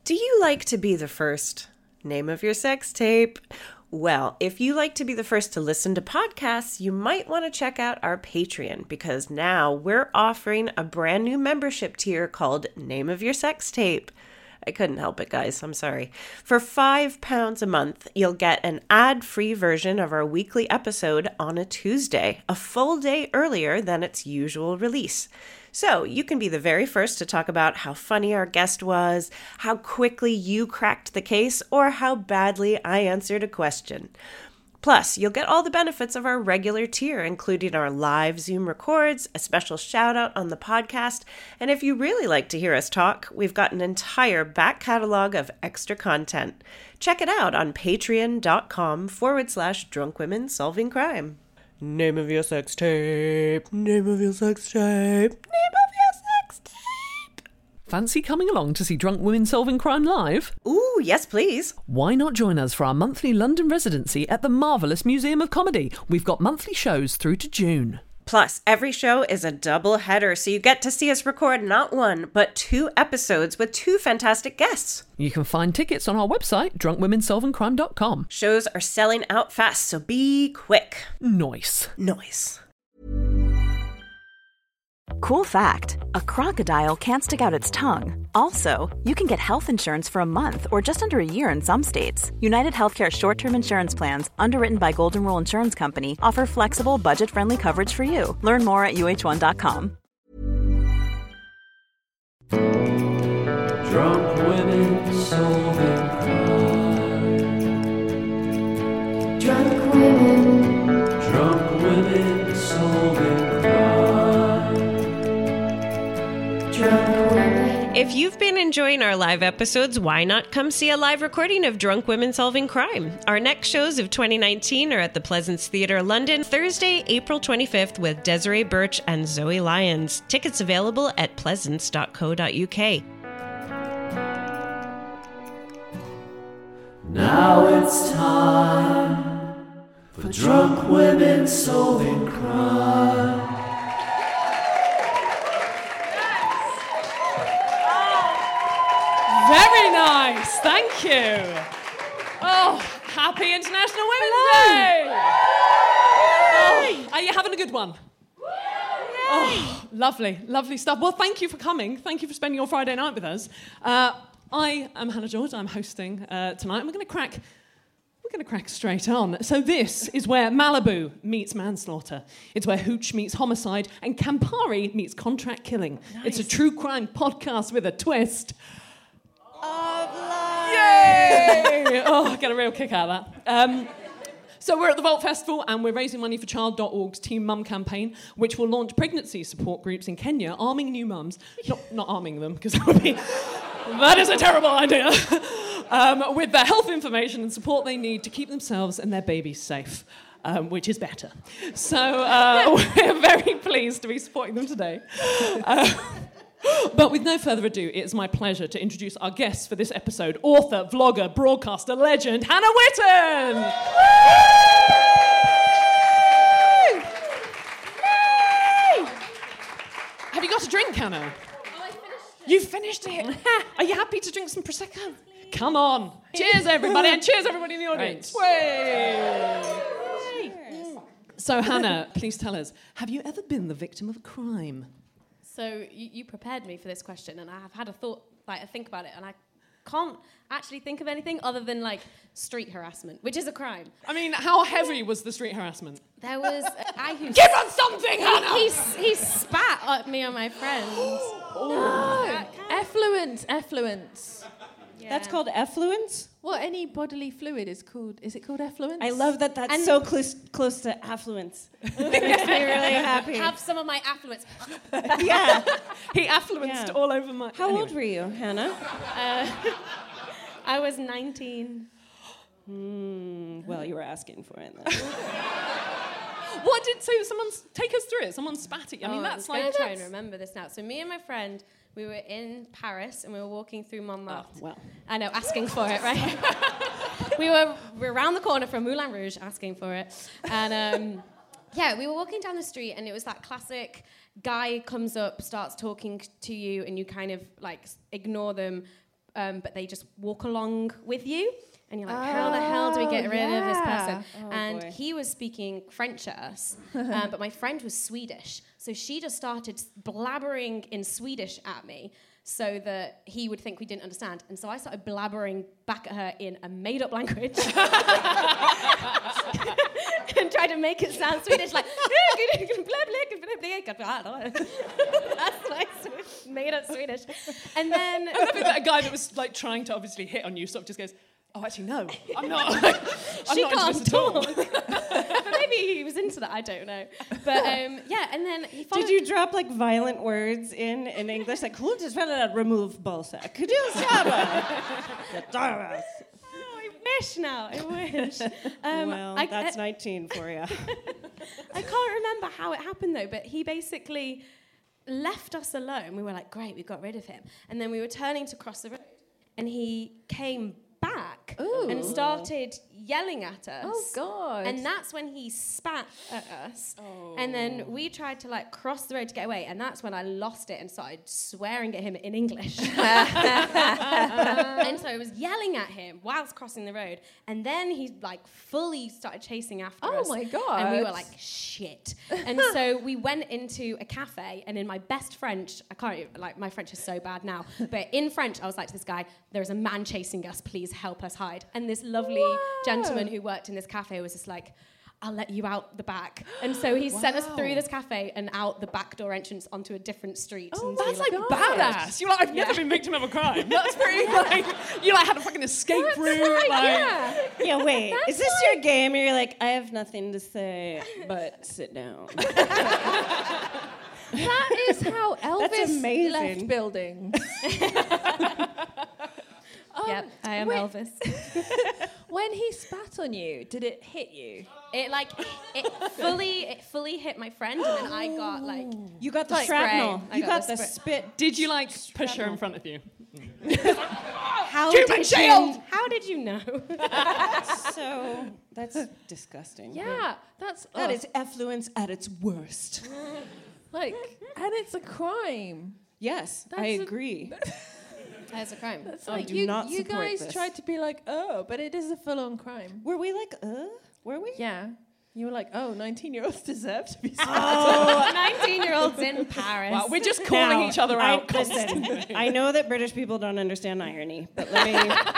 Do you like to be the first? Name of your sex tape. Well, if you like to be the first to listen to podcasts, you might want to check out our Patreon, because now we're offering a brand new membership tier called Name of Your Sex Tape. I couldn't help it, guys. I'm sorry. For £5 a month, you'll get an ad-free version of our weekly episode on a Tuesday, a full day earlier than its usual release. So you can be the very first to talk about how funny our guest was, how quickly you cracked the case, or how badly I answered a question. Plus, you'll get all the benefits of our regular tier, including our live Zoom records, a special shout out on the podcast, and if you really like to hear us talk, we've got an entire back catalog of extra content. Check it out on patreon.com/drunkwomensolvingcrime. Name of your sex tape. Name of your sex tape. Name of your sex tape. Fancy coming along to see Drunk Women Solving Crime live? Ooh, yes, please. Why not join us for our monthly London residency at the Marvellous Museum of Comedy? We've got monthly shows through to June. Plus, every show is a double header, so you get to see us record not one, but 2 episodes with 2 fantastic guests. You can find tickets on our website, drunkwomensolvingcrime.com. Shows are selling out fast, so be quick. Nice. Nice. Cool fact, a crocodile can't stick out its tongue. Also, you can get health insurance for a month or just under a year in some states. United Healthcare short-term insurance plans, underwritten by Golden Rule Insurance Company, offer flexible, budget-friendly coverage for you. Learn more at uh1.com. Drunk women solving crime. Drunk women solving crime. Drunk women. If you've been enjoying our live episodes, why not come see a live recording of Drunk Women Solving Crime? Our next shows of 2019 are at the Pleasance Theatre, London, Thursday, April 25th with Desiree Birch and Zoe Lyons. Tickets available at pleasance.co.uk. Now it's time for Drunk Women Solving Crime. Very nice, thank you. Oh, happy International Women's Day! Oh, are you having a good one? Oh, lovely, lovely stuff. Well, thank you for coming. Thank you for spending your Friday night with us. I am Hannah George. I'm hosting tonight. And we're going to crack straight on. So this is where Malibu meets manslaughter. It's where Hooch meets homicide and Campari meets contract killing. Nice. It's a true crime podcast with a twist. Yay! Oh, I get a real kick out of that. So we're at the Vault Festival and we're raising money for Child.org's Team Mum campaign, which will launch pregnancy support groups in Kenya, arming new mums. Not arming them, because that is a terrible idea. With the health information and support they need to keep themselves and their babies safe, which is better. So we're very pleased to be supporting them today. But with no further ado, it's my pleasure to introduce our guests for this episode, author, vlogger, broadcaster, legend, Hannah Witton! Have you got a drink, Hannah? Oh, I finished it. You finished it? Are you happy to drink some Prosecco? Come on. Cheers, everybody, and cheers, everybody in the audience. Cheers. So, Hannah, please tell us, have you ever been the victim of a crime? So you prepared me for this question, and I have had a think about it, and I can't actually think of anything other than street harassment, which is a crime. I mean, how heavy was the street harassment? There was a guy who Give us something, Hannah! he spat at me and my friends. No, effluence. Yeah. That's called effluence? What any bodily fluid is called? Is it called effluence? I love that that's so close to affluence. It makes me really happy. Have some of my affluence. Yeah. He affluenced all over my... How old were you, Hannah? I was 19. Well, you were asking for it then. Take us through it. Someone spat at you. I mean, that's I'm going to try and remember this now. So me and my friend, we were in Paris and we were walking through Montmartre. Oh, well. I know, asking for it, right? we were around the corner from Moulin Rouge asking for it. And we were walking down the street and it was that classic guy comes up, starts talking to you and you kind of ignore them but they just walk along with you. And you're like, how the hell do we get rid of this person? And he was speaking French at us, but my friend was Swedish. So she just started blabbering in Swedish at me so that he would think we didn't understand. And so I started blabbering back at her in a made-up language. And tried to make it sound Swedish, like, that's my made-up Swedish. And then... I love it that a guy that was like trying to obviously hit on you sort of just goes, oh, actually, no, I'm not. She can't talk. But maybe he was into that, I don't know. But yeah, and then he followed... Did you drop like violent words in English? Like, who just remove Balzac? Could you stop it? I wish now, I wish. Well, that's 19 for you. I can't remember how it happened though, but he basically left us alone. We were like, great, we got rid of him. And then we were turning to cross the road, and he came back and started yelling at us. Oh, God. And that's when he spat at us. And then we tried to like cross the road to get away, and that's when I lost it and started swearing at him in English. And so I was yelling at him whilst crossing the road, and then he like fully started chasing after us. Oh my God. And we were like, shit. And so we went into a cafe, and in my best French, I can't even, like, my French is so bad now, but in French I was like to this guy, there's a man chasing us, please help us hide. And this lovely gentleman who worked in this cafe was just like, I'll let you out the back. And so he sent us through this cafe and out the back door entrance onto a different street. Oh, and that's so like badass. You're like, I've never been victim of a crime. That's pretty like, you like had a fucking escape route. Like, yeah, wait. Is this your game? And you're like, I have nothing to say, but sit down. That is how Elvis left buildings. Yep, I am Elvis. When he spat on you, did it hit you? It fully hit my friend, and then I got like... You got the shrapnel. I You got the spray. spit. did you like push her in front of you? How did you know? So that's disgusting. Yeah, That is effluence at its worst. like, and it's a crime. Yes, I agree. That's a crime. It's I like do you not support guys this. tried to be like, but it is a full-on crime. Were we like, Were we? Yeah. You were like, 19-year-olds deserve to be sad. 19-year-olds in Paris. Well, we're just calling each other out Listen, constantly. I know that British people don't understand irony, but let me...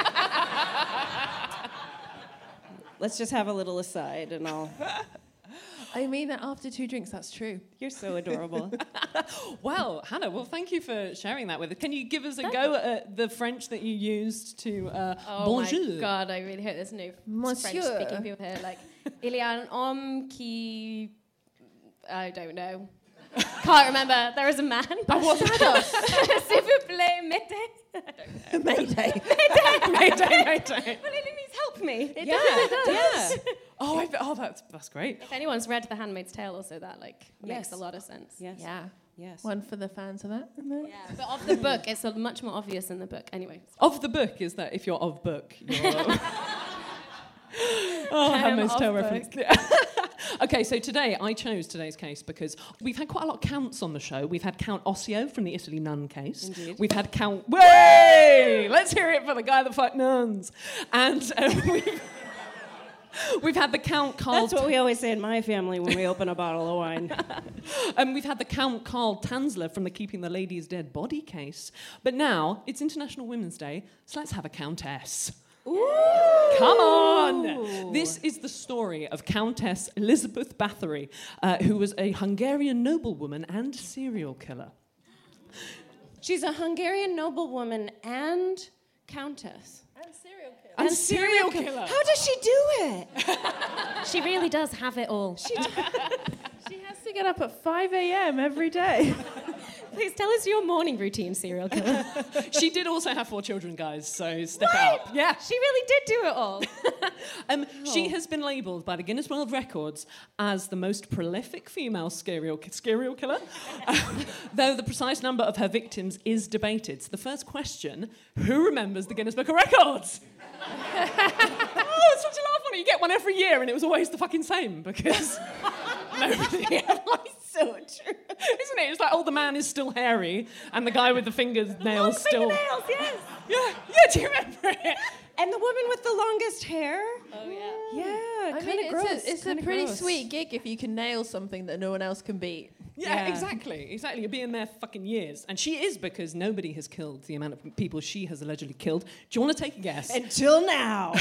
Let's just have a little aside, and I'll... I mean that after 2 drinks, that's true. You're so adorable. Well, Hannah, thank you for sharing that with us. Can you give us a go at the French that you used to bonjour? My God, I really hope there's no Monsieur. French-speaking people here. Like, il y a un homme qui... I don't know. Can't remember. There is a man. What's that? S'il vous plaît, mettez. Mayday. Mayday. Well, it means help me. It does. Yeah. Oh, that's great. If anyone's read The Handmaid's Tale, also that makes a lot of sense. Yes. Yeah. Yes. One for the fans of that. Yeah, but of the book, it's much more obvious in the book. Anyway. Of the book is that if you're of book, you're... Handmaid's Tale reference. Okay, so today I chose today's case because we've had quite a lot of counts on the show. We've had Count Osseo from the Italy nun case. Indeed. We've had Count... Way! Let's hear it for the guy that fought nuns. And we've had the Count Carl... That's what we always say in my family when we open a bottle of wine. And we've had the Count Carl Tanzler from the Keeping the Lady's Dead Body case. But now, it's International Women's Day, so let's have a Countess. Ooh. Come on! This is the story of Countess Elizabeth Bathory, who was a Hungarian noblewoman and serial killer. She's a Hungarian noblewoman and countess. And serial killer. How does she do it? She really does have it all. She has to get up at 5 a.m. every day. Please tell us your morning routine, serial killer. She did also have 4 children, guys, so step up. Yeah. She really did do it all. She has been labelled by the Guinness World Records as the most prolific female serial killer, though the precise number of her victims is debated. So the first question, who remembers the Guinness Book of Records? It's such a laugh on it. You get one every year, and it was always the fucking same, because nobody ever... So true. Isn't it? It's like, oh, the man is still hairy, and the guy with the fingernails still. Fingernails, yes. Yeah. Do you remember it? And the woman with the longest hair. Oh, yeah. Yeah, I mean, it's a pretty sweet gig if you can nail something that no one else can beat. Yeah, exactly. You're being there fucking years. And she is, because nobody has killed the amount of people she has allegedly killed. Do you want to take a guess? Until now.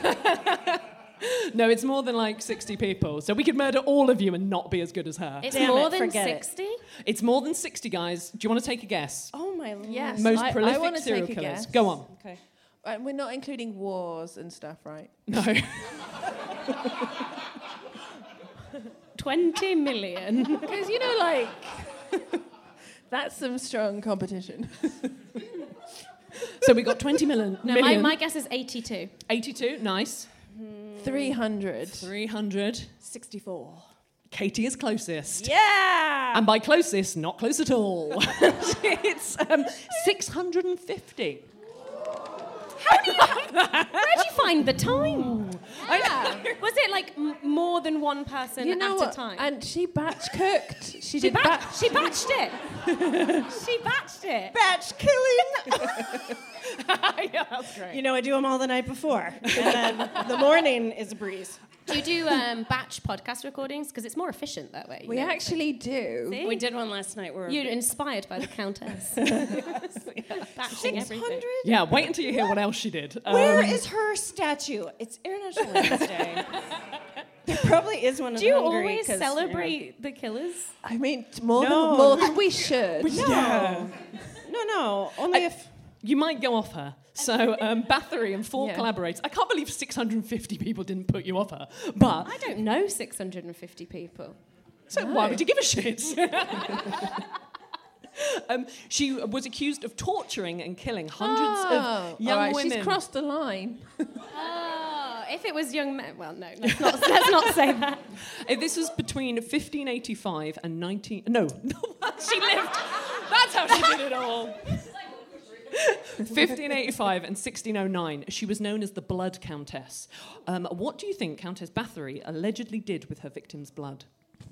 No, it's more than like 60 people. So we could murder all of you and not be as good as her. It's Damn more it, than forget it. 60? It's more than 60, guys. Do you want to take a guess? Oh, my Lord. Yes. Most I prolific wanna serial take a killers. guess. Go on. Okay. We're not including wars and stuff, right? No. 20 million. Because, you know, like, that's some strong competition. So we got 20 million. No, my guess is 82. 82, nice. 300. 300. 64. Katie is closest. Yeah! And by closest, not close at all. It's 650. Where'd you find the time? Was it like more than one person You know at what? a time? And she batch cooked. She she did batched it. She batched it. Batch killing. Yeah, that's great. You know, I do them all the night before. And then the morning is a breeze. Do you do batch podcast recordings? Because it's more efficient that way. We actually do. See? We did one last night. You're inspired by the Countess. Batching everything. 600? Yeah, wait until you hear what else she did. Where is her statue? It's International Women's Day. There probably is one in Do you Hungary, always 'cause, celebrate the killers? I mean, more No. than we should. No. No. Only if... You might go off her. So Bathory and 4 Yeah. collaborators. I can't believe 650 people didn't put you off her. But I don't know 650 people. so why would you give a shit? She was accused of torturing and killing hundreds of young all right, women. She's crossed the line. Oh, if it was young men, well, no, let's not say that. This was between 1585 and 19... No, she lived. That's how she did it all. 1585 and 1609. She was known as the Blood Countess. What do you think Countess Bathory allegedly did with her victim's blood?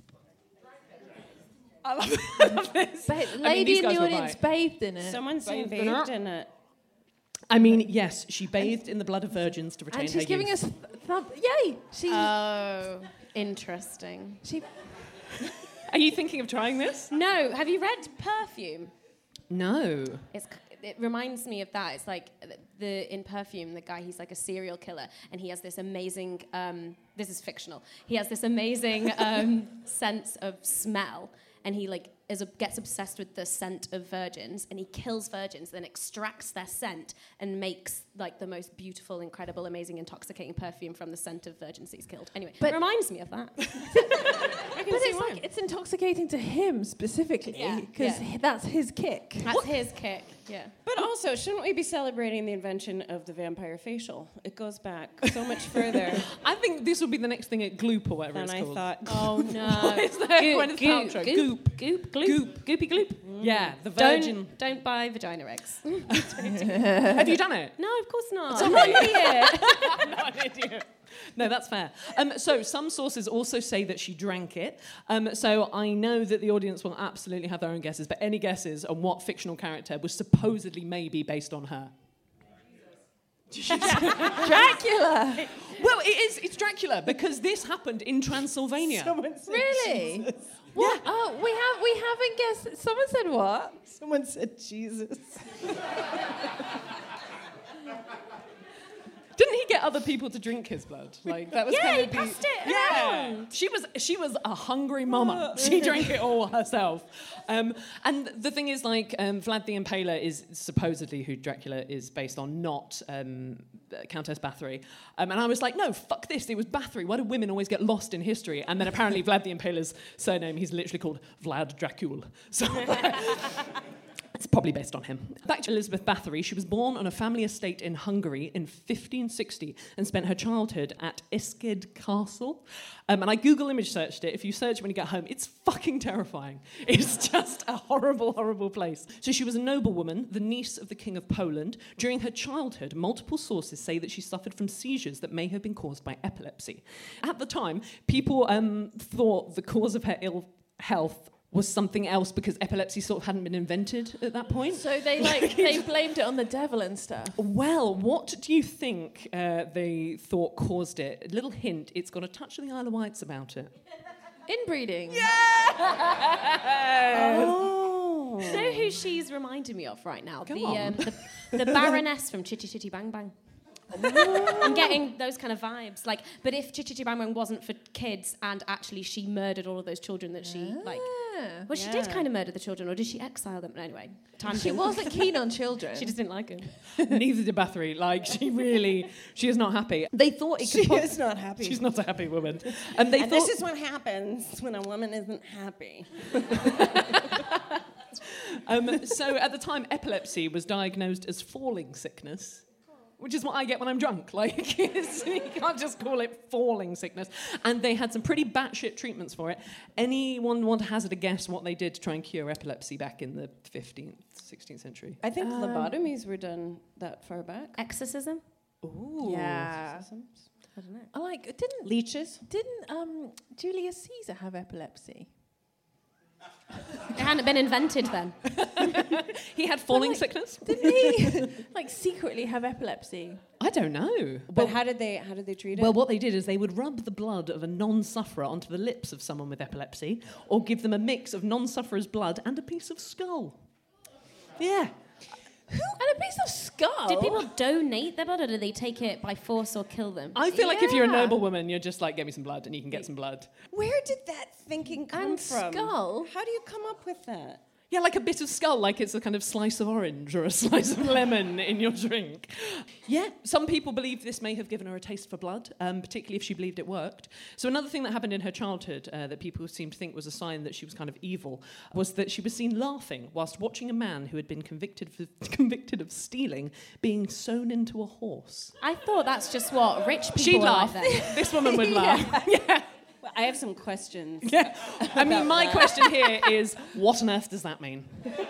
I love this. Lady these in guys the were audience right. bathed in it. Someone's saying Bathed in it. bathed in it. I mean, yes, she bathed in the blood of virgins to retain And her she's giving youth. us yay! Oh, interesting. Are you thinking of trying this? No, have you read Perfume? No. It reminds me of that. It's like in Perfume, the guy, he's like a serial killer, and he has this amazing, this is fictional, he has this amazing sense of smell, and he like gets obsessed with the scent of virgins, and he kills virgins, then extracts their scent and makes like the most beautiful, incredible, amazing, intoxicating perfume from the scent of virgins that he's killed. Anyway, it reminds me of that. But it's intoxicating to him specifically because that's his kick. That's his kick. Yeah. But also, shouldn't we be celebrating the invention of the vampire facial? It goes back so much further I think this will be the next thing at Gloop or whatever than it's I called. thought. Oh no. What is that? Gwyneth Paltrow. Goop. Goop. Goopy gloop. Yeah, the virgin. Don't buy vagina eggs. Have you done it? No, of course not. I'm not an idiot. I'm not an idiot. No, that's fair. So some sources also say that she drank it. So I know that the audience will absolutely have their own guesses, but any guesses on what fictional character was supposedly maybe based on her? Dracula. Well, it's Dracula because this happened in Transylvania. Someone said Really? Jesus. What? Yeah. Oh, we haven't guessed. Someone said what? Someone said Jesus. Didn't he get other people to drink his blood? Like that was kind he of passed it Yeah, around. she was a hungry mama. She drank it all herself. And the thing is, like Vlad the Impaler is supposedly who Dracula is based on, not Countess Bathory. And I was like, no, fuck this. It was Bathory. Why do women always get lost in history? And then apparently Vlad the Impaler's surname, he's literally called Vlad Dracul. So. It's probably based on him. Back to Elizabeth Bathory. She was born on a family estate in Hungary in 1560 and spent her childhood at Iskid Castle. And I Google image searched it. If you search it when you get home, it's fucking terrifying. It's just a horrible, horrible place. So she was a noblewoman, the niece of the King of Poland. During her childhood, multiple sources say that she suffered from seizures that may have been caused by epilepsy. At the time, people thought the cause of her ill health was something else because epilepsy sort of hadn't been invented at that point. So they blamed it on the devil and stuff. Well, what do you think they thought caused it? A little hint, it's got a touch of the Isle of Wights about it. Inbreeding. Oh. You know who she's reminding me of right now? The Baroness from Chitty Chitty Bang Bang. I'm getting those kind of vibes. Like, but if Chitty Chitty Bang Bang wasn't for kids and actually she murdered all of those children that she well, she did kind of murder the children, or did she exile them? Anyway, She wasn't keen on children. She just didn't like them. Neither did Bathory. Like, she is not happy. They thought it could... She is not happy. She's not a happy woman. And they thought... this is what happens when a woman isn't happy. So at the time, epilepsy was diagnosed as falling sickness, which is what I get when I'm drunk. Like, you can't just call it falling sickness. And they had some pretty batshit treatments for it. Anyone want to hazard a guess what they did to try and cure epilepsy back in the 15th, 16th century? I think lobotomies were done that far back. Exorcism? Ooh. Yeah. Exorcisms? I don't know. Leeches? Didn't Julius Caesar have epilepsy? It hadn't been invented then. He had falling sickness? Didn't he secretly have epilepsy? I don't know. But how did they treat it? Well, what they did is they would rub the blood of a non-sufferer onto the lips of someone with epilepsy, or give them a mix of non-sufferer's blood and a piece of skull. Yeah. And a piece of skull? Did people donate their blood, or did they take it by force or kill them? I feel like if you're a noble woman, you're just like, get me some blood, and you can get some blood. Where did that thinking come And from? skull? How do you come up with that? Yeah, like a bit of skull, like it's a kind of slice of orange or a slice of lemon in your drink. Yeah, some people believe this may have given her a taste for blood, particularly if she believed it worked. So another thing that happened in her childhood that people seemed to think was a sign that she was kind of evil was that she was seen laughing whilst watching a man who had been convicted of stealing being sewn into a horse. I thought that's just what rich people She'd were laugh. like then. This woman would laugh. Yeah. Well, I have some questions. Yeah. I mean, my question here is, what on earth does that mean?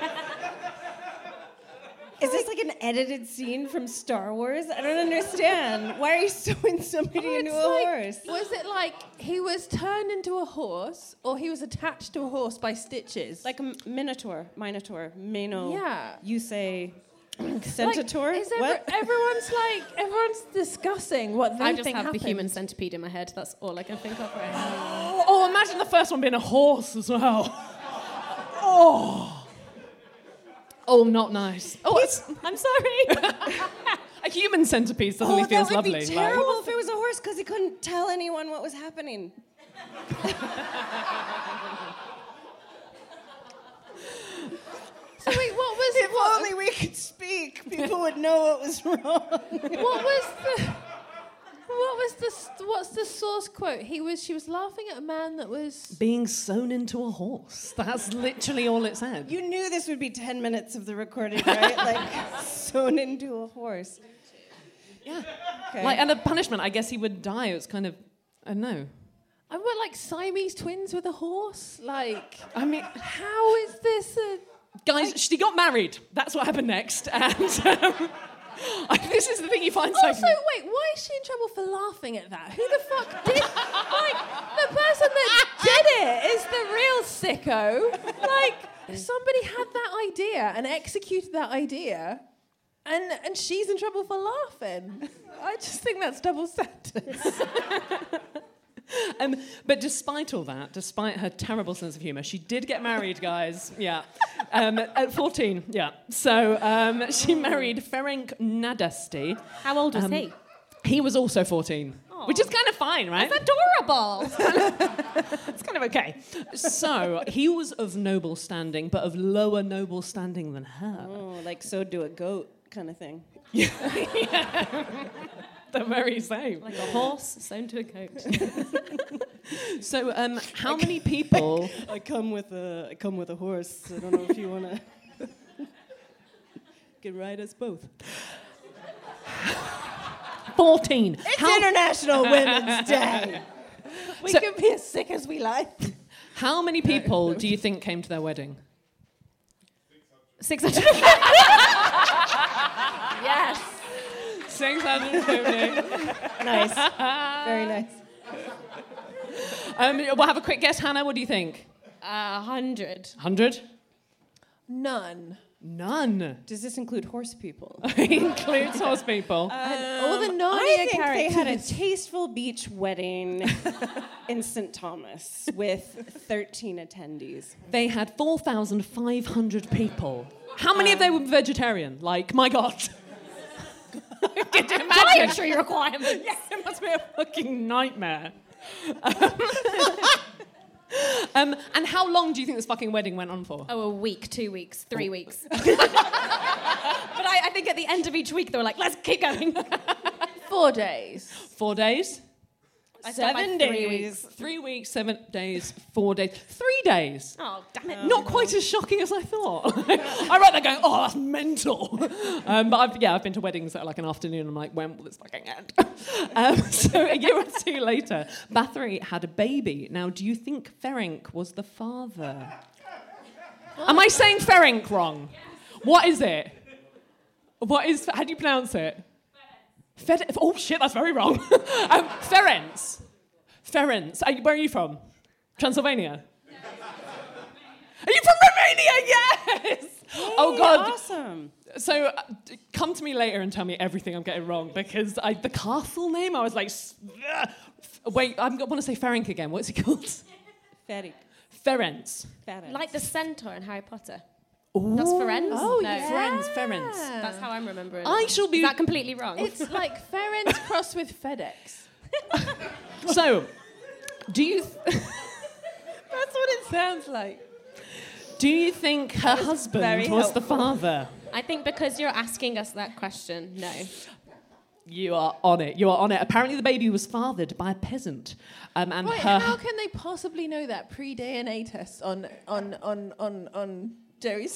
Is this like an edited scene from Star Wars? I don't understand. Why are you sewing somebody into a horse? Was it like he was turned into a horse, or he was attached to a horse by stitches? Like a minotaur, Mano. Yeah. You say centaur? What? Everyone's discussing what they I just think have happened. the human centipede in my head. That's all I can think of right now. Oh, imagine the first one being a horse as well. Oh, not nice. Oh, I'm sorry. a human centipede suddenly feels that would lovely. be terrible if it was a horse because he couldn't tell anyone what was happening. So wait, what was If only we could speak, people would know what was wrong. What's the source quote? She was laughing at a man that was being sewn into a horse. That's literally all it said. You knew this would be 10 minutes of the recording, right? Like, sewn into a horse. Yeah. Okay. Like, and a punishment, I guess he would die. It was kind of, I don't know. I want like Siamese twins with a horse. Like, I mean, how is this a... Guys, she got married. That's what happened next. And this is the thing you find Also, so... wait, why is she in trouble for laughing at that? Who the fuck did... Like, the person that did it is the real sicko. Like, somebody had that idea and executed that idea, and she's in trouble for laughing. I just think that's double sentence. But despite all that, despite her terrible sense of humour, she did get married, guys. Yeah. At 14, yeah. So she married Ferenc Nadasti. How old was he? He was also 14. Aww. Which is kind of fine, right? That's adorable. It's kind of okay. So he was of noble standing, but of lower noble standing than her. Oh, like so do a goat kind of thing. Yeah. The very same. Like a horse sewn to a goat. So, how many people? I come with a horse. I don't know if you want to. Can ride us both. 14. It's International Women's Day. We can be as sick as we like. How many people do you think came to their wedding? 600. Yes. 650. Nice. Very nice. We'll have a quick guess. Hannah, what do you think? 100. 100? None. None. Does this include horse people? Includes horse people. All the I Narnia think they had a characters. tasteful beach wedding in St. Thomas with 13 attendees. They had 4,500 people. How many of them were vegetarian? Like, my God. Could you imagine? Dietary requirements. Yes, it must be a fucking nightmare. And how long do you think this fucking wedding went on for? Oh, a week, 2 weeks, 3 weeks. But I think at the end of each week, they were like, let's keep going. 4 days. 4 days? I spent my 7 3 days. weeks. 3 weeks, 7 days, 4 days, 3 days. Oh, damn it. Not quite as shocking as I thought. I wrote that going, oh, that's mental. But I've been to weddings that are like an afternoon. I'm like, when will this fucking end? So a year or two later, Bathory had a baby. Now, do you think Ferenc was the father? Am I saying Ferenc wrong? What is it? How do you pronounce it? Oh shit, that's very wrong. Ferenc. Where are you from? Transylvania? Are you from Romania? Yes! Oh God. Awesome. So come to me later and tell me everything I'm getting wrong, because the castle name, I was like, wait, I want to say Ferenc again. What's he called? Ferenc. Ferenc. Like the centaur in Harry Potter. That's Ferenc? Oh, no. yeah. Ferenc. That's how I'm remembering I it. shall be... Is that completely wrong? It's like Ferenc crossed with FedEx. So, do you... That's what it sounds like. Do you think her husband was the father? I think because you're asking us that question, no. You are on it. You are on it. Apparently the baby was fathered by a peasant. And Wait, her... how can they possibly know that pre-DNA test on Jerry's?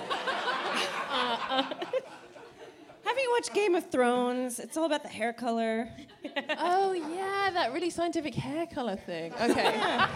Have you watched Game of Thrones? It's all about the hair color. Oh yeah, that really scientific hair color thing. Okay,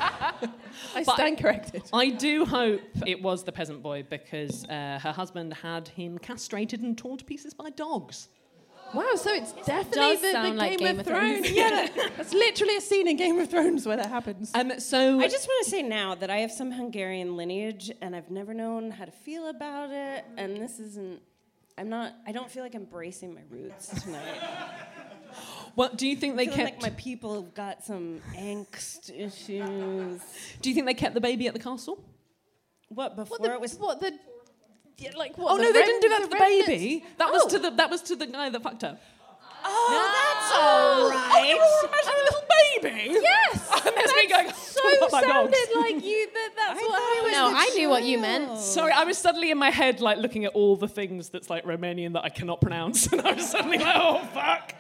I stand corrected. I do hope it was the peasant boy, because her husband had him castrated and torn to pieces by dogs. Wow, so it's definitely Does the sound like Game of Thrones. Yeah, that's literally a scene in Game of Thrones where that happens. So I just want to say now that I have some Hungarian lineage and I've never known how to feel about it, and this isn't... I don't feel like embracing my roots tonight. Well, do you think they I feel kept... like my people have got some angst issues. Do you think they kept the baby at the castle? What, before What the? it was... What the? Yeah, like what? Oh the no, they didn't do that to the remnants? baby. That was to the guy that fucked her. Oh, that's all right. Oh, you were imagining a little baby? Yes. And there's me going, So "Oh, my dogs." sounded like you. That's what I was. No, I knew what you meant. Sorry, I was suddenly in my head like looking at all the things that's like Romanian that I cannot pronounce, and I was suddenly like, oh fuck.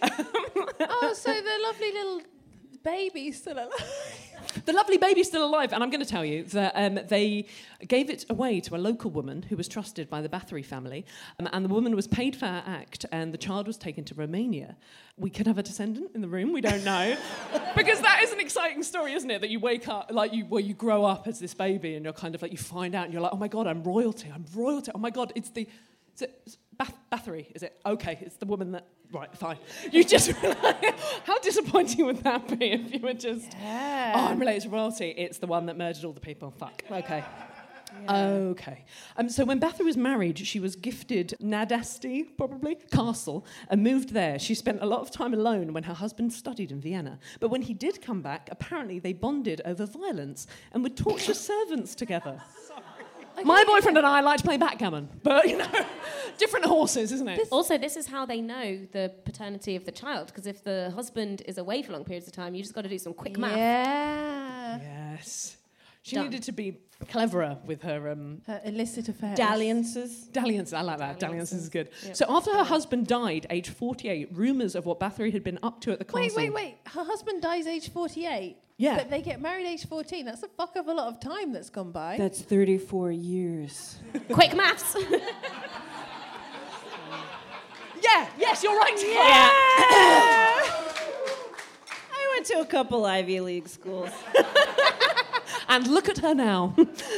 Oh, so the lovely little baby's still alive. The lovely baby's still alive, and I'm going to tell you that they gave it away to a local woman who was trusted by the Bathory family, and the woman was paid for her act, and the child was taken to Romania. We could have a descendant in the room, we don't know. Because that is an exciting story, isn't it? That you wake up, like you grow up as this baby, and you're kind of like, you find out, and you're like, oh my God, I'm royalty. Oh my God, is it Bathory, is it? Okay, it's the woman that... Right, fine. You just... How disappointing would that be if you were just... Yeah. Oh, I'm related to royalty. It's the one that murdered all the people. Fuck. Okay. Yeah. Okay. So when Bathory was married, she was gifted Nadasti, probably, castle, and moved there. She spent a lot of time alone when her husband studied in Vienna. But when he did come back, apparently they bonded over violence and would torture servants together. Okay. My boyfriend and I like to play backgammon, but, different horses, isn't it? Also, this is how they know the paternity of the child, because if the husband is away for long periods of time, you just got to do some quick math. Yeah. Yes. She Done. needed to be cleverer with her... Her illicit affairs. Dalliances. Dalliances, I like that. Dalliances is good. Yep. So after her husband died, age 48, rumours of what Bathory had been up to at the castle... Wait. Her husband dies age 48. Yeah. But they get married age 14. That's a fuck of a lot of time that's gone by. That's 34 years. Quick maths. Yes, you're right. Yeah. I went to a couple Ivy League schools. And look at her now.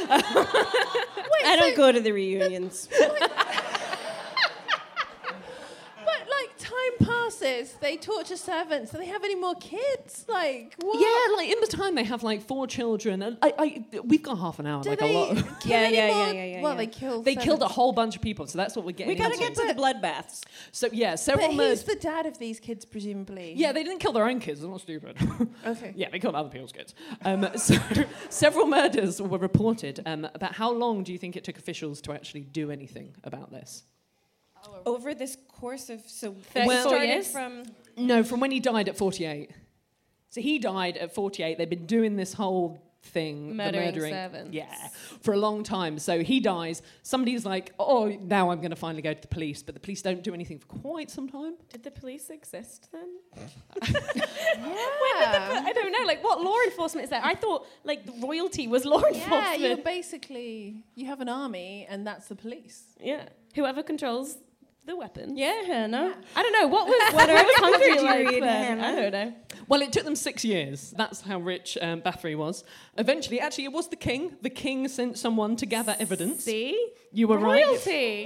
I don't go to the reunions. But, time bosses, they torture servants. Do they have any more kids? Like, what? Yeah, like in the time they have like 4 children, and we've got half an hour. Do like they a lot. kill any more? yeah. Well, they killed. They killed a servants. whole bunch of people, so that's what we're getting. We gotta into. get to the bloodbaths. So yeah, But several who's murders. the dad of these kids, presumably? Yeah, they didn't kill their own kids. They're not stupid. Okay. Yeah, they killed other people's kids. So several murders were reported. About how long do you think it took officials to actually do anything about this? Over this course of Well- it started years? from No, from when he died at 48. So he died at 48. They've been doing this whole thing, the Murdering murdering, servants. yeah, for a long time. So he dies. Somebody's like, oh, now I'm going to finally go to the police, but the police don't do anything for quite some time. Did the police exist then? Yeah. I don't know. Like, what law enforcement is there? I thought like the royalty was law Yeah, enforcement. you're basically, you have an army, and that's the police. Yeah. Whoever controls the weapon. yeah, no. I don't know. What was What what was article Hungary did you like read, then? Hannah? I don't know. Well, it took them 6 years. That's how rich Bathory was. Eventually, actually, it was the king. The king sent someone to gather evidence. See? You were right. Royalty.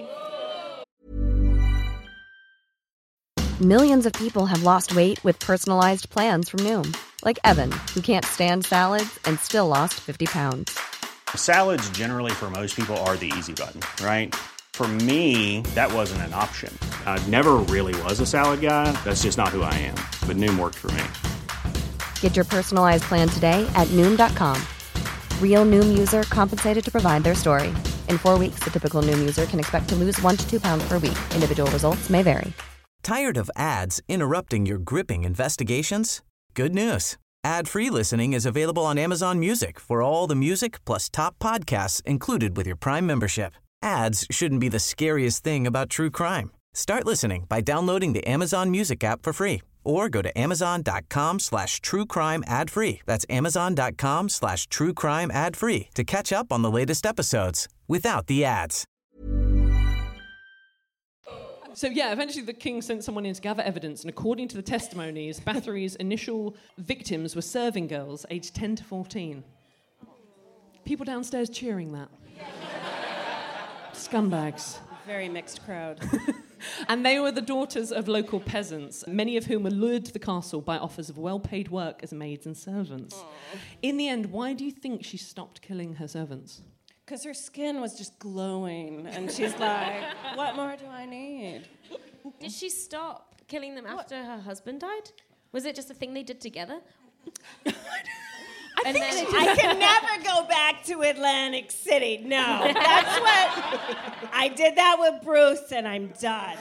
Millions of people have lost weight with personalized plans from Noom. Like Evan, who can't stand salads and still lost 50 pounds. Salads generally for most people are the easy button, right? For me, that wasn't an option. I never really was a salad guy. That's just not who I am. But Noom worked for me. Get your personalized plan today at Noom.com. Real Noom user compensated to provide their story. In 4 weeks, the typical Noom user can expect to lose 1 to 2 pounds per week. Individual results may vary. Tired of ads interrupting your gripping investigations? Good news. Ad-free listening is available on Amazon Music for all the music plus top podcasts included with your Prime membership. Ads shouldn't be the scariest thing about true crime. Start listening by downloading the Amazon Music app for free or go to amazon.com/truecrime ad-free. That's amazon.com/truecrime ad-free to catch up on the latest episodes without the ads. So yeah, eventually the king sent someone in to gather evidence, and according to the testimonies, Bathory's initial victims were serving girls aged 10 to 14. People downstairs cheering that. Scumbags. Very mixed crowd. And they were the daughters of local peasants, many of whom were lured to the castle by offers of well-paid work as maids and servants. Aww. In the end, why do you think she stopped killing her servants? Because her skin was just glowing, and she's like, what more do I need? Did she stop killing them after her husband died? Was it just a thing they did together? I can never go back to Atlantic City. No, that's what I did that with Bruce, and I'm done.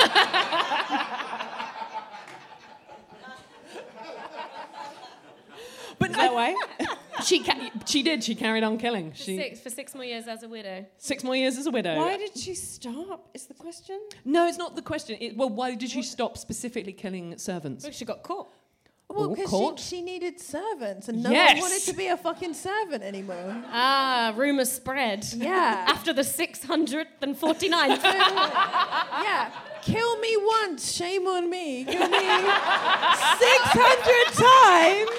But Is that why? She did. She carried on killing. For 6 more years as a widow. 6 more years as a widow. Why did she stop? Is the question? No, it's not the question. Why did she stop specifically killing servants? Well, she got caught. Well, Oh, because caught? she needed servants, and no Yes. one wanted to be a fucking servant anymore. Ah, rumours spread. Yeah. After the 649th. Yeah. Kill me once, shame on me. Kill me 600 times.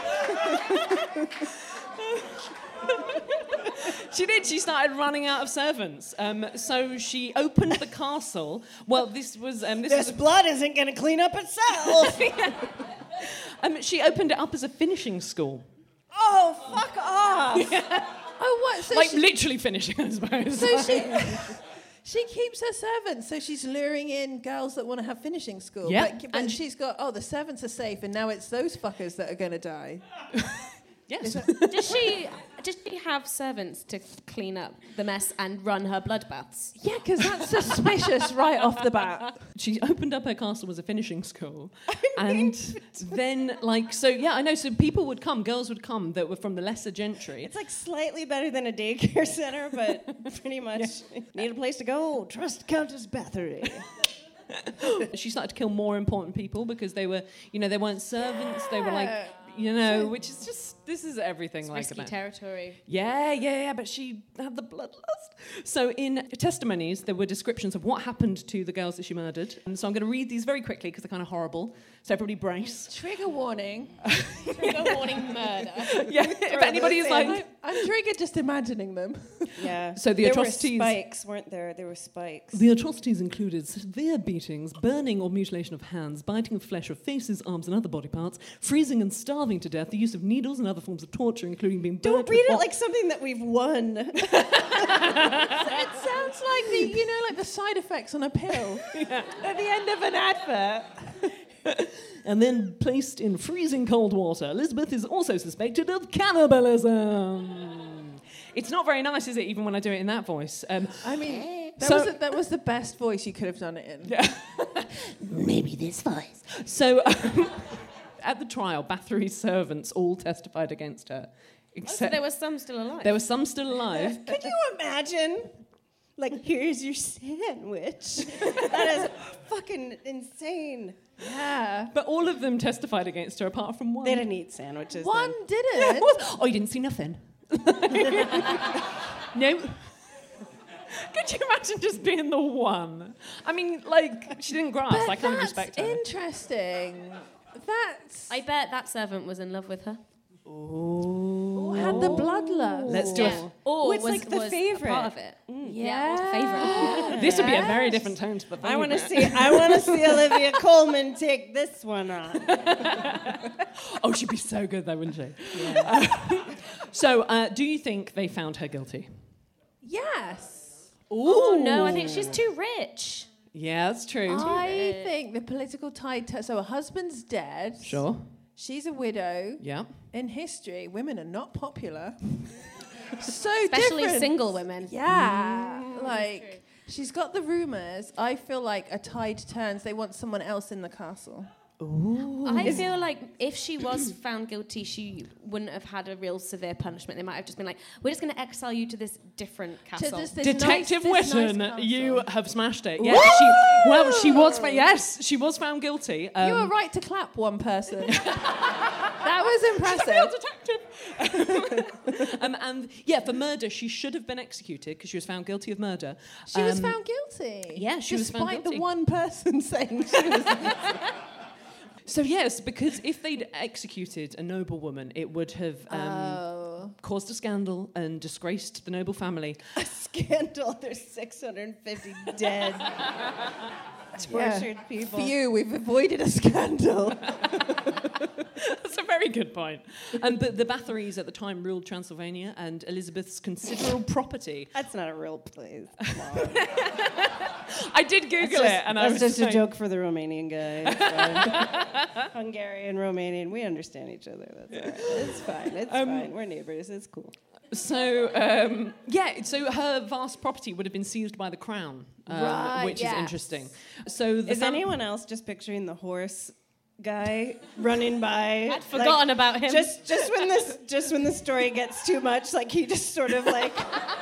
She did. She started running out of servants. So she opened the castle. Well, this was... This blood isn't going to clean up itself. She opened it up as a finishing school. Oh, fuck off. Yeah. Oh, what? So Like literally finishing, I suppose. So she keeps her servants, so she's luring in girls that want to have finishing school. Yeah, But and she's got, the servants are safe, and now it's those fuckers that are going to die. Yes. Did she have servants to clean up the mess and run her bloodbaths? Yeah, because that's suspicious right off the bat. She opened up her castle as a finishing school. And then, I know. So people would come, girls would come that were from the lesser gentry. It's like slightly better than a daycare center, but pretty much need a place to go. Trust Countess Bathory. She started to kill more important people because they were, they weren't servants. They were like, which is just, this is everything It's like risky that. territory. Yeah, but she had the bloodlust. So in testimonies, there were descriptions of what happened to the girls that she murdered. And so I'm going to read these very quickly because they're kind of horrible. So everybody brace. Trigger warning. Trigger warning murder. Yeah, if anybody is like, I'm triggered just imagining them. Yeah. So the there atrocities- were spikes, weren't there? There were spikes. The atrocities included severe beatings, burning or mutilation of hands, biting of flesh of faces, arms, and other body parts, freezing and starving to death, the use of needles and other forms of torture, including being burnt. Don't read it like something that we've won. It sounds like like the side effects on a pill at the end of an advert. And then placed in freezing cold water. Elizabeth is also suspected of cannibalism. It's not very nice, is it, even when I do it in that voice? I mean, that was the best voice you could have done it in. Yeah. Maybe this voice. So, at the trial, Bathory's servants all testified against her. So there were some still alive. There were some still alive. Could you imagine? Like, here's your sandwich. That is fucking insane. Yeah. But all of them testified against her, apart from one. They didn't eat sandwiches. One then. didn't. Oh, you didn't see nothing? No. Could you imagine just being the one? I mean, like, she didn't grasp. I kind of respect her. Interesting. I bet that servant was in love with her. Ooh. Had the bloodlust. Let's do it. Or it's was, like the was favorite. a part of it. Yeah. Favorite. This would be a very different tone to the favorite. I want to see Olivia Colman take this one on. Oh, she'd be so good though, wouldn't she? Yeah. So, do you think they found her guilty? Yes. Oh, no, I think she's too rich. Yeah, that's true. I think the political tide... so her husband's dead. Sure. She's a widow. Yeah. In history, women are not popular. So Especially different. single women. Yeah. Like, she's got the rumours. I feel like a tide turns. They want someone else in the castle. Ooh. I feel like if she was found guilty, she wouldn't have had a real severe punishment. They might have just been like, we're just going to exile you to this different castle. this Detective nice Witten, castle. you have smashed it. Yeah, she was. Yes, she was found guilty. You were right to clap one person. That was impressive. Detective. And yeah, for murder, she should have been executed because she was found guilty of murder. She was found guilty. Yeah, she was found despite guilty. the one person saying she was guilty. So yes, because if they'd executed a noble woman, it would have caused a scandal and disgraced the noble family. A scandal. There's 650 dead, tortured people. Phew, we've avoided a scandal. That's a very good point. But the Bathorys at the time ruled Transylvania and Elizabeth's considerable property. That's not a real place. I did Google it, and I was just a like, joke for the Romanian guy. Hungarian, Romanian, we understand each other. That's all right. It's fine. It's fine. We're neighbors. It's cool. So so her vast property would have been seized by the crown, which is interesting. So is anyone else just picturing the horse guy running by? I'd forgotten about him. Just when the story gets too much, like he just sort of like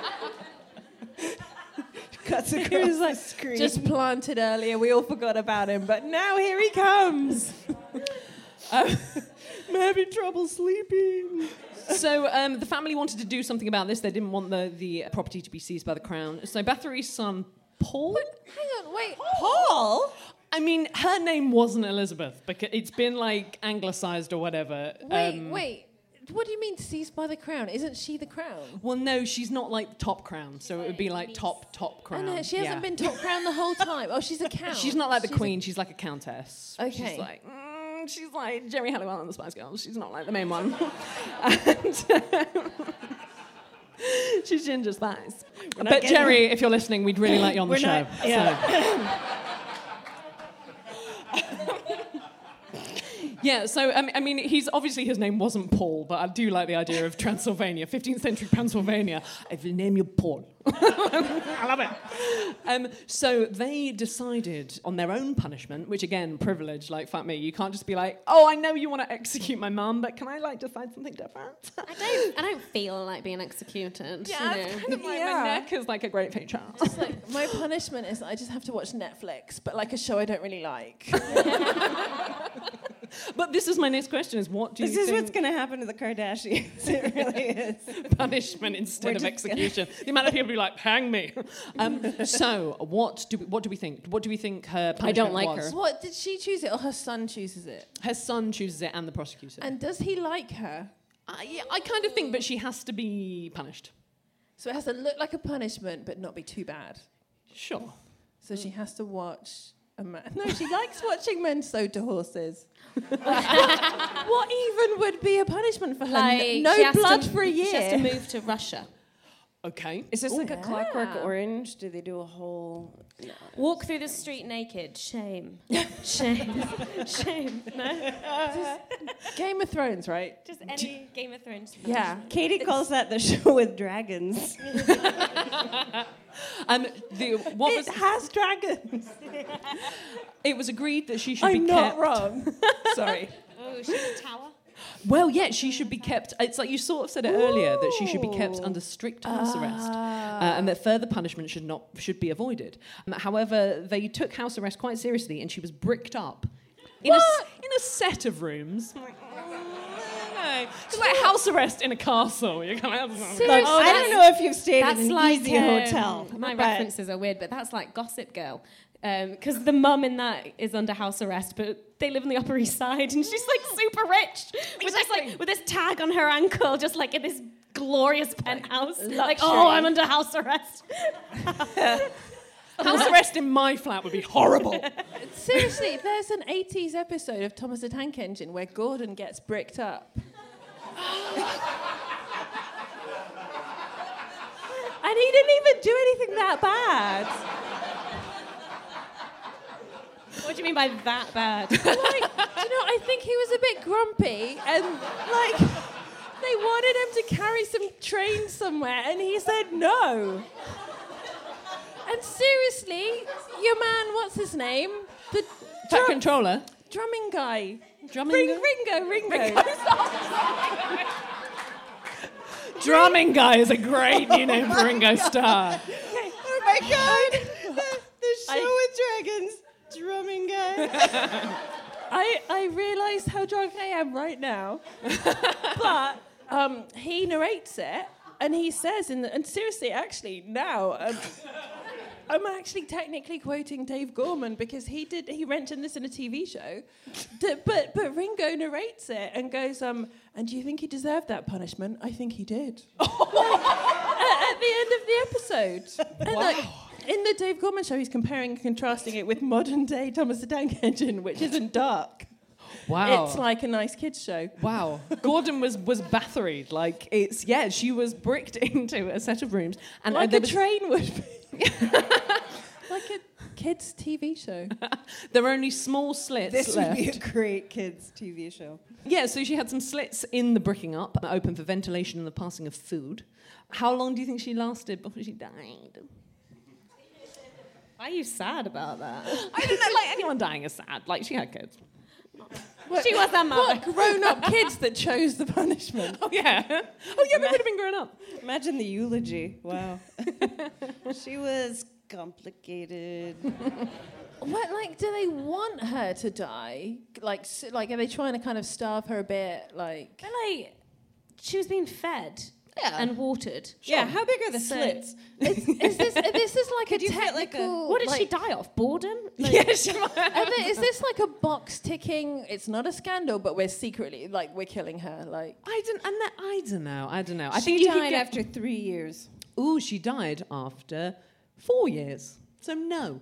cuts across the screen. Just planted earlier. We all forgot about him, but now here he comes. I'm having trouble sleeping. So the family wanted to do something about this. They didn't want the property to be seized by the crown. So Bathory's son, Paul... Hang on, wait. Paul? I mean, her name wasn't Elizabeth, because it's been, like, anglicised or whatever. Wait. What do you mean seized by the crown? Isn't she the crown? Well, no, she's not, like, top crown, so it would be, like, top crown. Oh, no, she hasn't been top crown the whole time. Oh, she's a count. She's not like the queen, she's like a countess. Okay. She's like Jerry Halliwell and the Spice Girls. She's not like the main one. She's Ginger Spice. But Jerry, if you're listening, we'd really like you on the show. Yeah, so, I mean, his name wasn't Paul, but I do like the idea of Transylvania, 15th century Pennsylvania. I will name you Paul. I love it. So they decided on their own punishment, which, again, privilege, like, fuck me. You can't just be like, oh, I know you want to execute my mum, but can I, like, decide something different? I don't feel like being executed. Yeah, you know? it's kind of like my neck is like a great feature. Just like, my punishment is I just have to watch Netflix, but like a show I don't really like. But this is my next question: is what do you think? This is what's going to happen to the Kardashians. It really is. Punishment instead of execution. The amount of people who be like, hang me. So what do we think? What do we think her punishment I don't like was? her. What, did she choose it or her son chooses it? Her son chooses it and the prosecutor. And does he like her? I kind of think, but she has to be punished. So it has to look like a punishment, but not be too bad. Sure. So she has to watch a man. No, she likes watching men sewed to horses. What even would be a punishment for her? Like, No she has blood to- for a year. She has to move to Russia. Okay. Is this like a yeah. Clockwork Orange? Do they do a whole... No. Walk through the street naked. Shame. Shame. Shame. No? Game of Thrones, right? Just any Game of Thrones. Yeah. Katie calls that the show with dragons. What was... It has dragons. It was agreed that she should I'm be not kept... wrong. Sorry. Oh, she's a tower. Well, yeah, she should be kept... It's like you sort of said it earlier, that she should be kept under strict house arrest and that further punishment should be avoided. However, they took house arrest quite seriously and she was bricked up in a set of rooms. It's like house arrest in a castle. You're kind of... Seriously? I don't know if you've stayed That's in an like easy hotel. My but- references are weird, but that's like Gossip Girl. Because the mum in that is under house arrest, but they live on the Upper East Side, and she's like super rich with this tag on her ankle, just like in this glorious penthouse. Like, oh, I'm under house arrest. House arrest in my flat would be horrible. Seriously, there's an 80s episode of Thomas the Tank Engine where Gordon gets bricked up. And he didn't even do anything that bad. What do you mean by that bad? Like, do you know, I think he was a bit grumpy and, like, they wanted him to carry some trains somewhere and he said no. And seriously, your man, what's his name? The Fat controller. drumming guy. Drumming Ringo. Drumming guy is a great new name for Ringo Starr. Oh my God! The show with dragons. Drumming guy. I realise how drunk I am right now. But he narrates it and he says, and seriously, actually, now, I'm actually technically quoting Dave Gorman because he mentioned this in a TV show. But Ringo narrates it and goes, and do you think he deserved that punishment? I think he did. At the end of the episode. And like, in the Dave Gorman show, he's comparing and contrasting it with modern day Thomas the Tank Engine, which isn't dark. Wow. It's like a nice kids show. Wow. Gordon was Bathory'd. Like, she was bricked into a set of rooms. And Like there a was, train would be. Like a kids' TV show. there were only small slits This left. would be a great kids' TV show. Yeah, so she had some slits in the bricking up, open for ventilation and the passing of food. How long do you think she lasted before she died? Why are you sad about that? I don't know, like, anyone dying is sad. Like, she had kids. She was that mother. What grown-up kids that chose the punishment? Oh, yeah. Oh, yeah, they would have been grown up. Imagine the eulogy. Wow. She was complicated. What, like, do they want her to die? Like, are they trying to kind of starve her a bit? Like, But like, she was being fed and watered. Yeah, how big are the So- slits? this is like a you fit, like, technical. What did she like, die of? Boredom? Like, Yeah, she might. Is this like a box ticking? It's not a scandal, but we're secretly like we're killing her. Like, I don't know. I think She you could died get- after 3 years. Ooh, she died after 4 years. So no.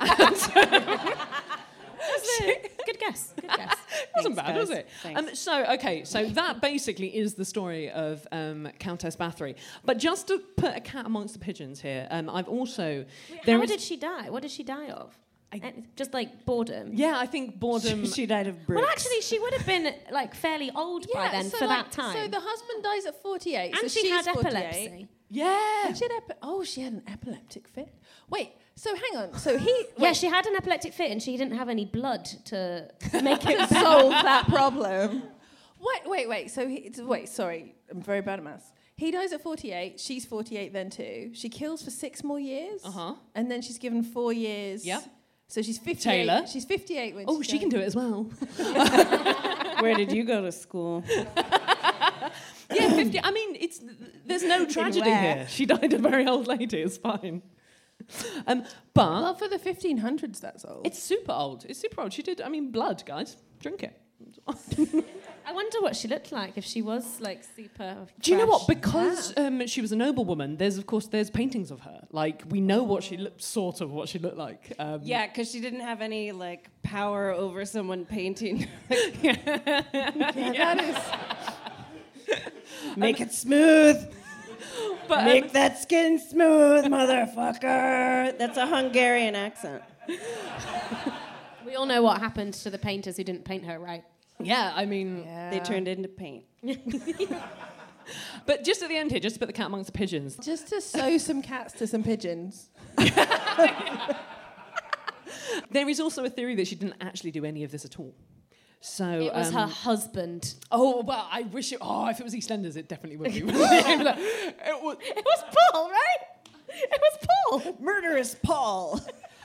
Good guess. Good guess. Wasn't Thanks, bad, was guys. it? Thanks. So that basically is the story of Countess Bathory. But just to put a cat amongst the pigeons here, I've also... How did she die? What did she die of? Just like boredom. Yeah, I think boredom... She died of bricks. Well, actually, she would have been like fairly old by then so for like, that time. So the husband dies at 48, and so she she's had 48. epilepsy. Yeah. And she had she had an epileptic fit. Wait, so hang on. So he Yeah, she had an epileptic fit and she didn't have any blood to make it solve that problem. Wait. So sorry, I'm very bad at maths. He dies at 48. She's 48 then too. She kills for 6 more years. And then she's given 4 years. Yep. So she's 58. Taylor. She's 58 when Oh, she can do it as well. Where did you go to school? Yeah, 50. I mean, there's no tragedy where? here. She died a very old lady. It's fine. But Well, for the 1500s, that's old. it's super old. It's super old. She did. I mean, blood, guys. Drink it. I wonder what she looked like if she was like super. Do you know what? fresh. Because she was a noblewoman, there's paintings of her. Like, we know what she looked, sort of what she looked like. Yeah, because she didn't have any like power over someone painting. That is. Make it smooth. But, Make that skin smooth, motherfucker. That's a Hungarian accent. We all know what happened to the painters who didn't paint her right. yeah, I mean, They turned into paint. but just at the end here, just to put the cat amongst the pigeons. Just to sew some cats to some pigeons. There is also a theory that she didn't actually do any of this at all. So It was her husband. Oh well, I wish it. Oh, if it was EastEnders, it definitely would be. It was Paul, right? It was Paul. Murderous Paul.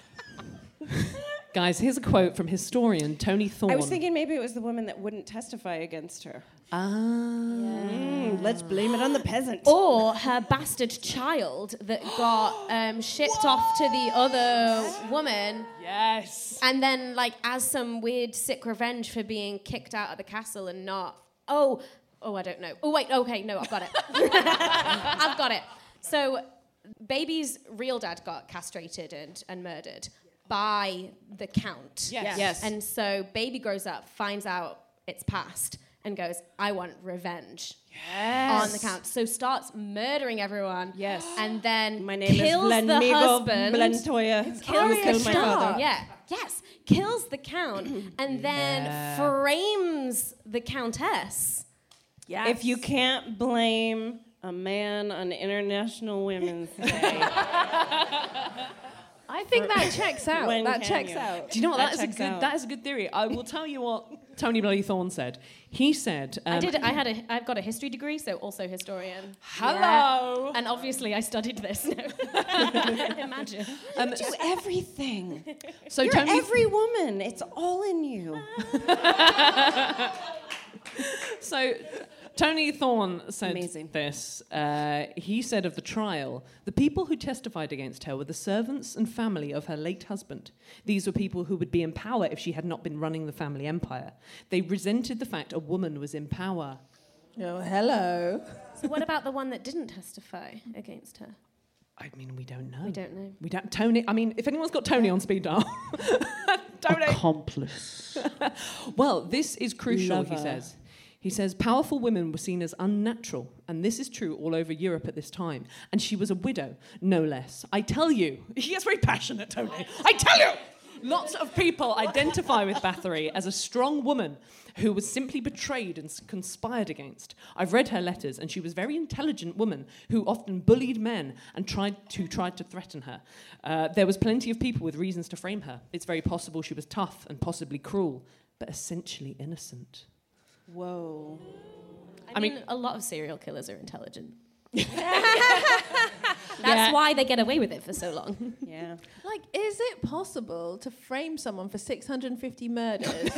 Guys, here's a quote from historian Tony Thorne. I was thinking maybe it was the woman that wouldn't testify against her. Let's blame it on the peasant. Or her bastard child that got shipped off to the other woman. Yes. And then, like, as some weird sick revenge for being kicked out of the castle and not... Oh, I don't know. Oh, wait, okay, no, I've got it. I've got it. So, Baby's real dad got castrated and murdered by the Count. Yes. And so, Baby grows up, finds out it's past, and goes, I want revenge on the Count. So starts murdering everyone. Yes. And then My name kills is the husband. Blentoya. Kills You killed the my Count. father. Yeah. Yes. Kills the Count and then frames the Countess. Yes. If you can't blame a man on International Women's Day, I think that checks out. when That can checks you? out. Do you know what? That That is a checks good theory. I will tell you what Tony Bloody Thorne said. He said, I've got a history degree, so also historian. Hello. Yeah. And obviously I studied this. Imagine. do everything. So You're Tony, every woman. It's all in you. So Tony Thorne said Amazing. this. He said of the trial, the people who testified against her were the servants and family of her late husband. These were people who would be in power if she had not been running the family empire. They resented the fact a woman was in power. Oh, hello. So what about the one that didn't testify against her? I mean, we don't know. We don't know. We don't. Tony. I mean, if anyone's got Tony on speed dial, Tony. Accomplice. Well, this is crucial. Lover. He says. He says powerful women were seen as unnatural, and this is true all over Europe at this time. And she was a widow, no less. I tell you, he gets very passionate, Tony. I tell you, lots of people identify with Bathory as a strong woman who was simply betrayed and conspired against. I've read her letters, and she was a very intelligent woman who often bullied men and tried to threaten her. There was plenty of people with reasons to frame her. It's very possible she was tough and possibly cruel, but essentially innocent. Whoa. I mean, a lot of serial killers are intelligent. That's why they get away with it for so long. Yeah. Like, is it possible to frame someone for 650 murders?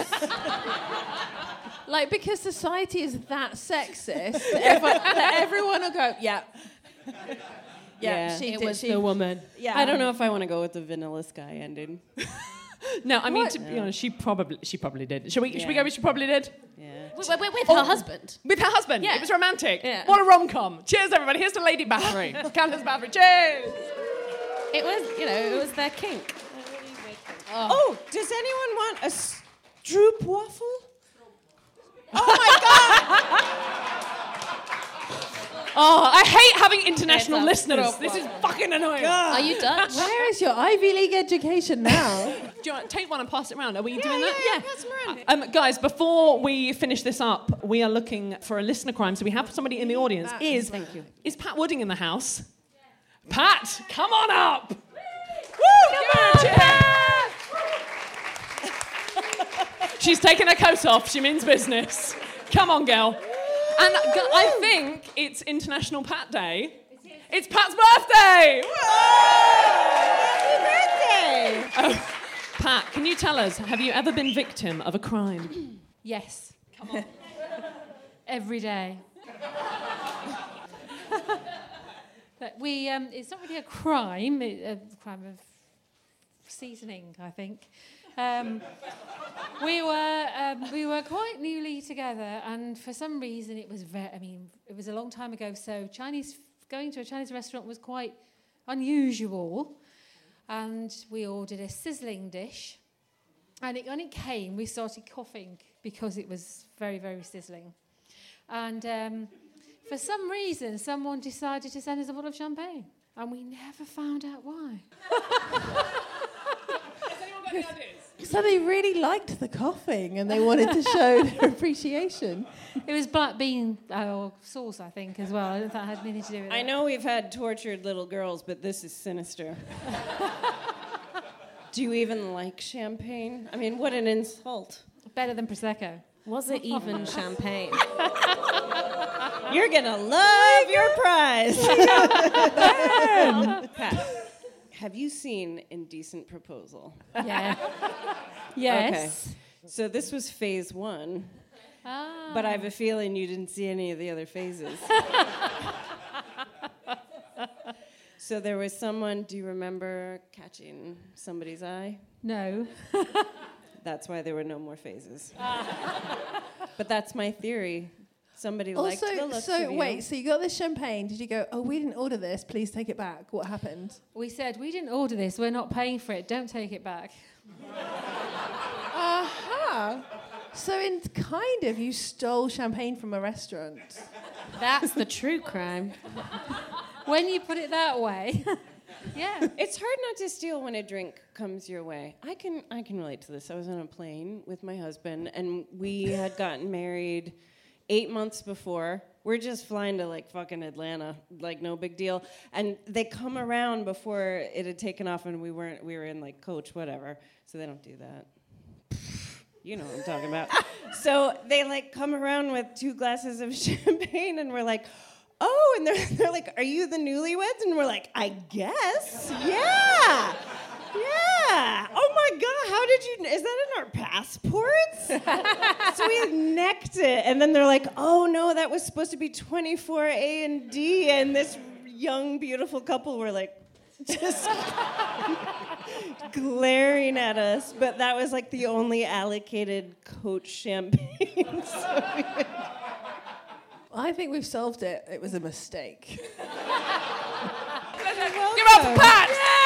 Like, because society is that sexist that everyone will go, yeah. Yeah. She It did, was she, the woman. Yeah. I don't know if I want to go with the Vanilla Sky ending. No, I mean, What? to be honest, she probably did. Should we Yeah. go with she probably did? Yeah. With her husband. With her husband. Yeah. It was romantic. Yeah. What a rom-com. Cheers, everybody. Here's to Lady Bathory. Countess Bathory. Cheers. It was, it was their kink. Oh, does anyone want a stroop waffle? Oh, I hate having international It's a listeners. stroop This is fucking annoying. Are you Dutch? Where is your Ivy League education now? Do you want to take one and pass it around? Are we doing that? yeah, pass 'em around. Guys, before we finish this up, we are looking for a listener crime. So we have somebody in the audience. Thank you. Is Pat Wooding in the house? Pat, come on up. Woo! Cheers. She's taking her coat off. She means business. Come on, girl. And I think it's International Pat Day. It's Pat's birthday. Happy birthday! Oh, Pat, can you tell us, have you ever been victim of a crime? Yes. Come on. Every day. But it's not really a crime, a crime of seasoning, I think. We were we were quite newly together, and for some reason it was it was a long time ago, so going to a Chinese restaurant was quite unusual, and we ordered a sizzling dish, and when it came, we started coughing because it was very, very sizzling. And for some reason, someone decided to send us a bottle of champagne, and we never found out why. Has anyone got any ideas? So they really liked the coughing and they wanted to show their appreciation. It was black bean sauce, I think, as well. I don't think that had anything to do with it. I know we've had tortured little girls, but this is sinister. Do you even like champagne? I mean, what an insult. Better than Prosecco. Was it even champagne? You're gonna love your prize. Pat, have you seen Indecent Proposal? Yeah. Yes. Okay. So this was phase 1, but I have a feeling you didn't see any of the other phases. So there was someone, do you remember catching somebody's eye? No. That's why there were no more phases. But that's my theory. Somebody liked the looks of you. Wait, so you got this champagne. Did you go, oh, we didn't order this, please take it back? What happened? We said, we didn't order this, we're not paying for it, don't take it back. Aha! So you stole champagne from a restaurant. That's the true crime. When you put it that way. Yeah. It's hard not to steal when a drink comes your way. I can relate to this. I was on a plane with my husband, and we had gotten married 8 months before. We're just flying to like fucking Atlanta, like no big deal. And they come around before it had taken off, and we were in like coach, whatever. So they don't do that. You know what I'm talking about. So they like come around with 2 glasses of champagne, and we're like, oh, and they're like, are you the newlyweds? And we're like, I guess, yeah. Oh my God, how did you, is that in our passports? So we necked it, and then they're like, oh no, that was supposed to be 24A and D, and this young, beautiful couple were like, just glaring at us, but that was like the only allocated Coach champagne. So I think we've solved it. It was a mistake. Give it up for Pat!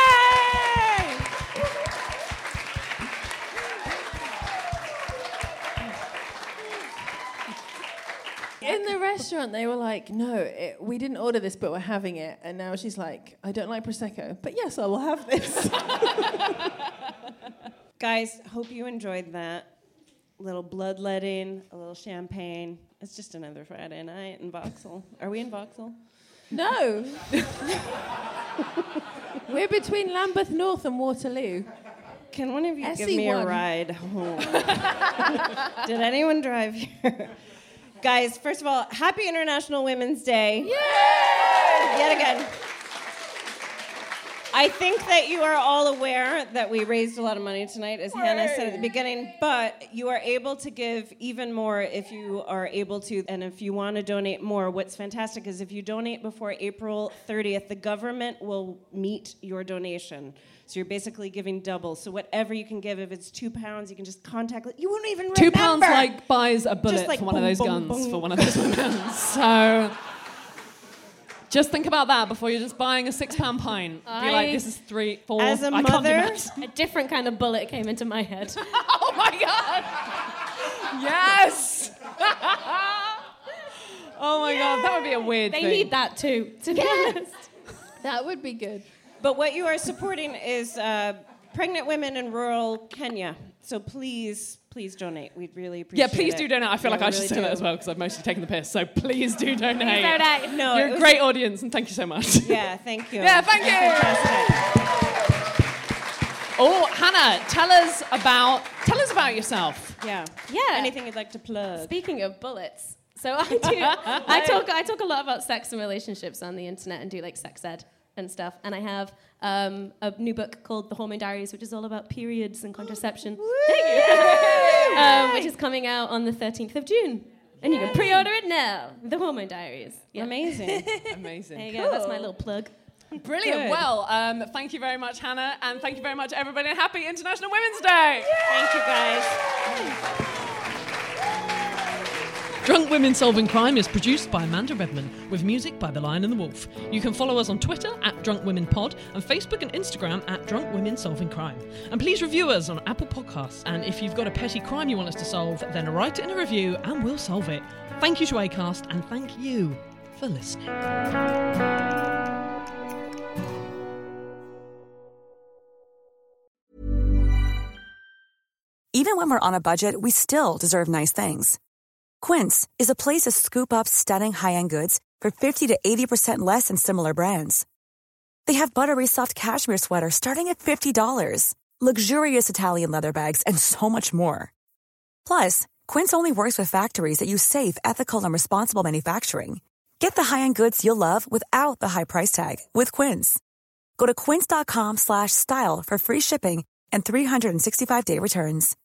In the restaurant, they were like, no, we didn't order this, but we're having it. And now she's like, I don't like Prosecco, but yes, I will have this. Guys, hope you enjoyed that. A little bloodletting, a little champagne. It's just another Friday night in Vauxhall. Are we in Vauxhall? No. We're between Lambeth North and Waterloo. Can one of you give SE1. me a ride home? Did anyone drive here? Guys, first of all, happy International Women's Day. Yay! Yet again. I think that you are all aware that we raised a lot of money tonight, as Hannah said at the beginning, but you are able to give even more if you are able to, and if you want to donate more, what's fantastic is if you donate before April 30th, the government will meet your donation. So you're basically giving double. So whatever you can give, if it's £2, you can just contact, you won't even remember. £2 like buys a bullet like for one of those boom, guns boom. for one of those women. So just think about that before you're just buying a £6 pint. Be like, this is 3, 4. As a I can't do mother, maths. A different kind of bullet came into my head. Oh my God! Yes! Oh my God, that would be a weird They thing. need that too, to be honest. That would be good. But what you are supporting is pregnant women in rural Kenya. So please donate. We'd really appreciate it. Yeah, please do donate. I feel like I should really say that as well because I've mostly taken the piss. So please do donate. Please donate. No, You're it a was- great audience and thank you so much. Yeah, thank you. Yeah, thank you. Fantastic. Oh, Hannah, tell us about yourself. Yeah. Yeah. Anything you'd like to plug? Speaking of bullets, so I talk a lot about sex and relationships on the internet and do like sex ed and stuff. And I have a new book called The Hormone Diaries, which is all about periods and contraception. Which is coming out on the 13th of June. And you can pre-order it now. The Hormone Diaries. Yeah. Amazing. Amazing. There you go. That's my little plug. Brilliant. Good. Well, thank you very much, Hannah, and thank you very much, everybody, and happy International Women's Day. Thank you, guys. Drunk Women Solving Crime is produced by Amanda Redman, with music by The Lion and the Wolf. You can follow us on Twitter @DrunkWomenPod and Facebook and Instagram @Drunk Women Solving Crime. And please review us on Apple Podcasts. And if you've got a petty crime you want us to solve, then write it in a review and we'll solve it. Thank you to Acast, and thank you for listening. Even when we're on a budget, we still deserve nice things. Quince is a place to scoop up stunning high-end goods for 50 to 80% less than similar brands. They have buttery soft cashmere sweaters starting at $50, luxurious Italian leather bags, and so much more. Plus, Quince only works with factories that use safe, ethical, and responsible manufacturing. Get the high-end goods you'll love without the high price tag with Quince. Go to quince.com/style for free shipping and 365-day returns.